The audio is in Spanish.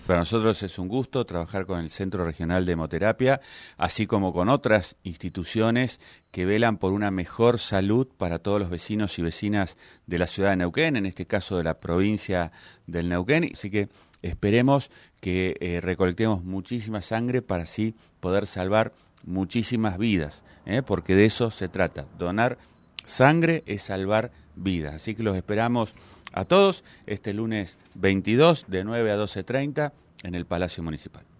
Para nosotros es un gusto trabajar con el Centro Regional de Hemoterapia, así como con otras instituciones que velan por una mejor salud para todos los vecinos y vecinas de la ciudad de Neuquén, en este caso de la provincia del Neuquén. Así que esperemos que recolectemos muchísima sangre para así poder salvar muchísimas vidas, porque de eso se trata. Donar sangre es salvar vidas. Así que los esperamos a todos este lunes 22 de 9 a 12:30 en el Palacio Municipal.